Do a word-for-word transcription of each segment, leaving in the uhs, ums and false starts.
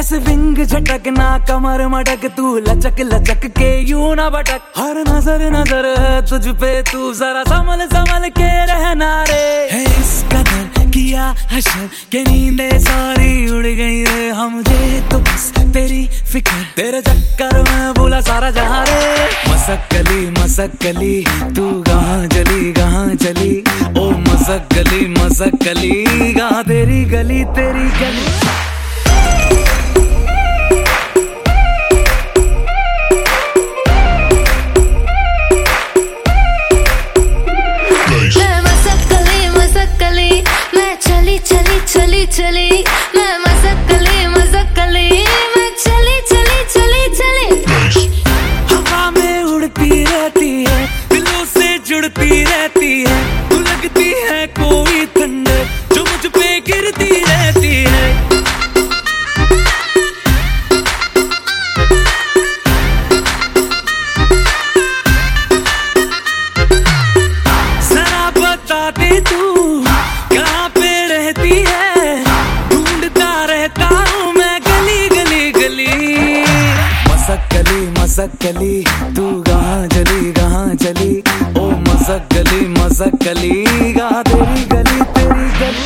ऐसे विंग झटकना कमर मटक तू लचक लचक के यूं ना भटक। हर नजर नजर है तुझ पे तू जरा संभल संभल के रहना रे। है इस कदर किया हशर के नींदे सारी उड़ गई रे। हम मुझे तो बस तेरी फिक्र तेरे चक्कर में भूला सारा जहां रे। मसक्कली मसक्कली तू कहाँ चली कहाँ चली ओ मसक्कली मसक्कली कहाँ तेरी गली तेरी गली। चली चली मैं मसक्कली मसक्कली मैं चली चली चली चली। हवा में उड़ती रहती है दिलों से जुड़ती रहती है। तू लगती है कोई ठंडे जो मुझ पे गिरती रहती है। जरा बता दे तू कहाँ पे रहती है। मसक्कली मसक्कली तू कहाँ चली कहाँ चली ओ मसक्कली मसक्कली कहाँ तेरी गली तेरी गली।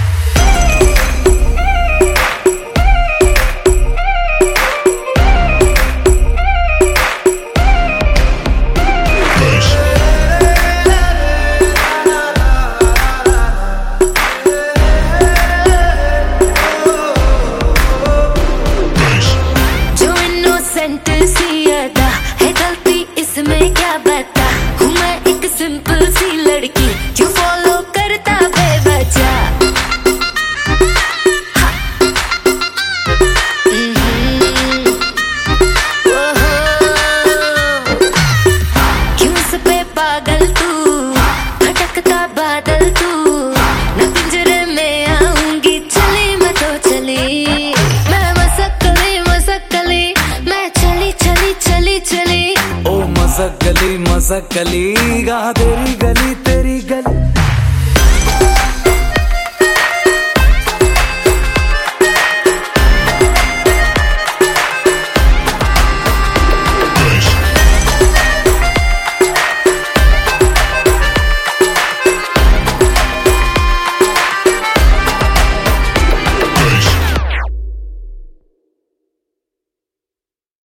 है गलती इसमें क्या बता हूँ मैं एक सिंपल सी लड़की जो फॉलो करता बेवजह। क्यों इस पे पागल तू भटकता बादल तू न पिंजरे में आऊंगी चली मैं तो चली। मैं मसक्कली मसक्कली मैं चली चली चली चली ओ मसक्कली मसक्कली कहाँ तेरी गली तेरी गली।